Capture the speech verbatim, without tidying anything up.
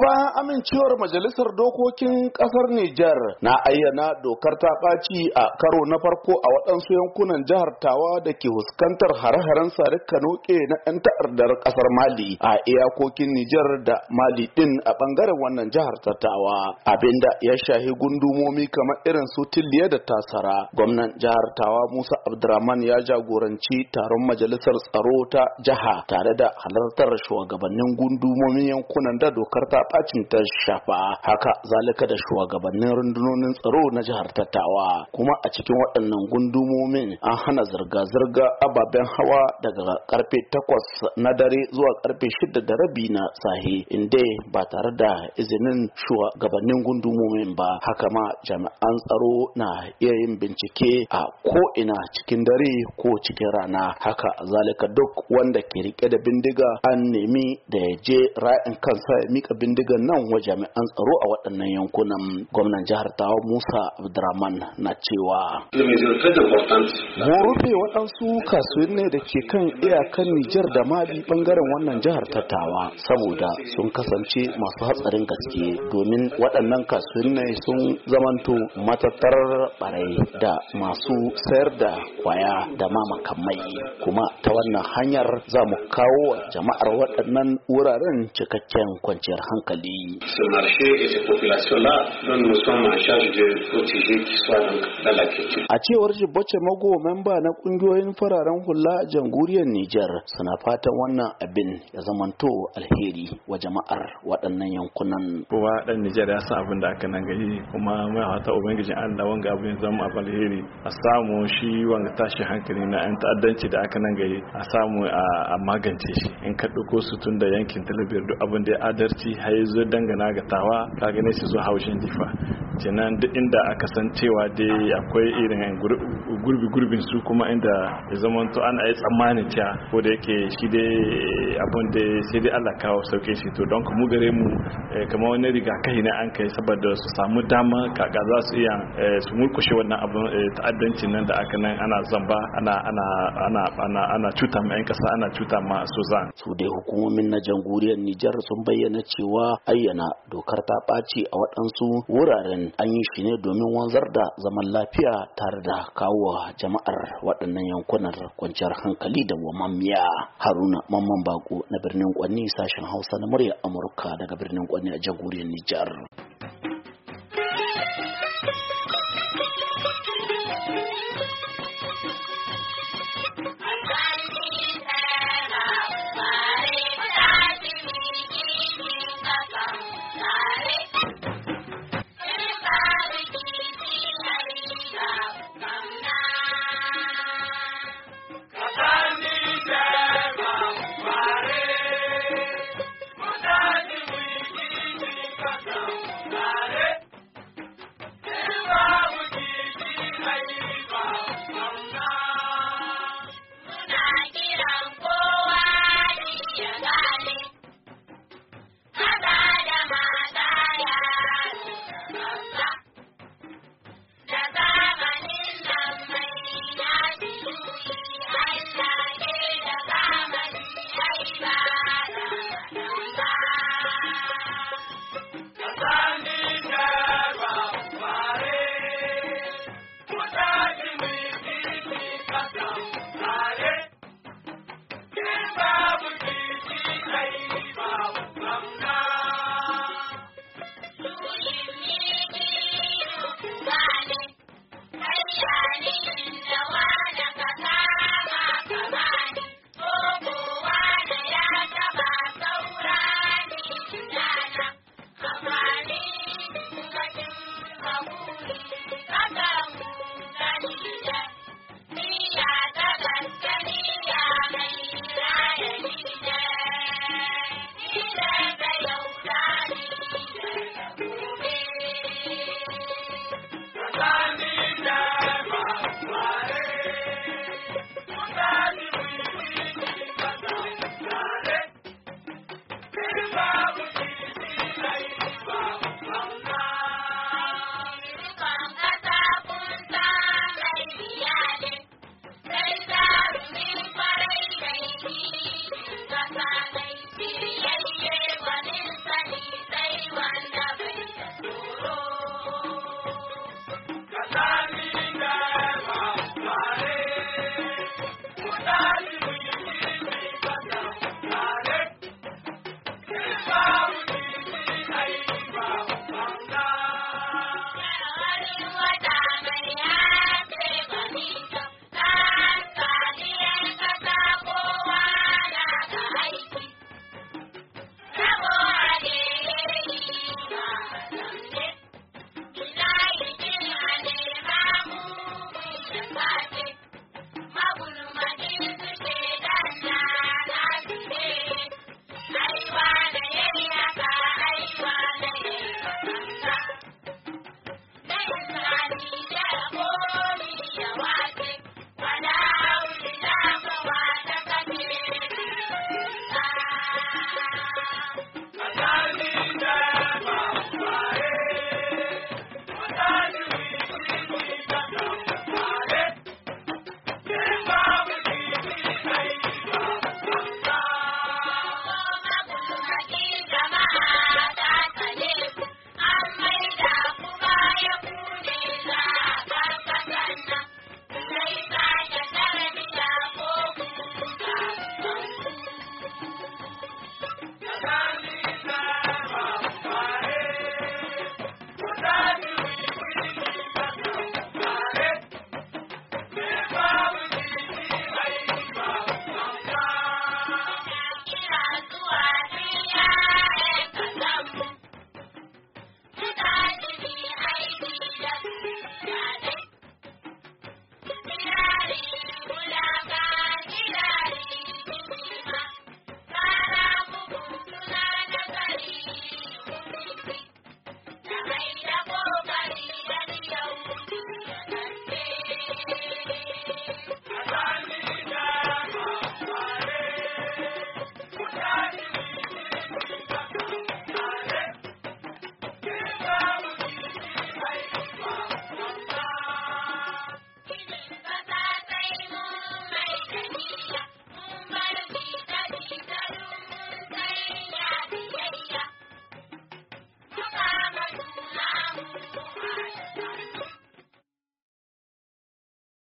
bayan amincewar majalisar dokokin kasar Nijar na ayyana dokar ta ɓaci a karo na farko a waɗansu yankunan jihar Tawa da ke fuskantar hare-haren sarika noke na 'yan ta'addar kasar Mali a iyakokin Nijar da Mali din a bangaren wannan jihar ta Tawa, abinda ya shahi gundumomi kamar irin su Tiliya da Tasara. Gwamnan jihar Tawa Musa Abdurrahman ya jagoranci taron majalisar tsaro ta jiha tare da halartar shugabannin gundumomin yankunan da dokar ta bacin ta shafa, haka zalika da shugabannin rundunonin tsaro na jihar Tawa. Kuma a cikin waɗannan gundumomin an hana zirga-zirga ababen hawa daga karfe takwas na dare zuwa karfe shida da rabi na sahe, inda ba tare da izinin shugabannin gundumomin ba. Haka ma jami'an tsaro na iya yin bincike a ko ina cikin dare ko cikin rana. Haka zalika duk wanda ke rike da bindiga an nemi da ya je ra'in kansa ya mika bindigan nan wa jami'an tsaro a waɗannan yankunan. Gwamnan jihar Tawa Musa Abdurrahman na cewa mun rufe waɗansu kasuwanni da ke kan iyakan Nijar da Mali bangaren wannan jihar ta Tawa saboda sun kasance masu hatsarin gaske, domin waɗannan kasuwanni sun zamanto matattarar barai da masu sayar da kwaya da ma makamai. Kuma ta wannan hanyar za mu kawo wa jama'ar waɗannan wuraren cikakken kwanciyar hankali. A cewar Jibbace Mago, memba na kungiyoyin fararen hula a jamhuriyar Nijar, suna fatan wannan abin ya zamanto alheri wa jama'ar waɗannan yankunan. Kowa ɗan Nijar ya san abin da aka nan gari, kuma mai hata ubangijin Allah wanga abin zama abin alheri, a samu shi wanga tashi hankali na yan ta'addanci da aka nan gari a samu a magance shi. In ka ɗauko su tun da yankin talabiyar duk abin da ya adarci har zo dangana ga Tawa, ka gane su zo haushin Difa, kenan duk inda aka san cewa dai akwai irin gurbi gurbin su, kuma inda ya zama to ana yi tsammanin cewa ko da yake shi dai abin da sai dai Allah kawo sauke shi, to don mu gare mu kamar wani rigakafi ne an kai saboda su samu dama kaka za su iya su murkushe wannan abin ta'addancin nan da aka nan ana zamba ana ana ana ana ana cuta ma yan kasa, ana cuta ma Suzan. Su dai hukumomin na jamhuriyar Nijar sun bayyana cewa ayyana dokar ta ɓaci a waɗansu wuraren an yi shi ne domin wanzar da zaman lafiya tare da kawo jama'ar waɗannan yankunan kwanciyar hankali da wamammiya. Haruna Mamman Bako na birnin Kwanni, sashen Hausa na murya Amurka daga birnin Kwanni a jamhuriyar Nijar.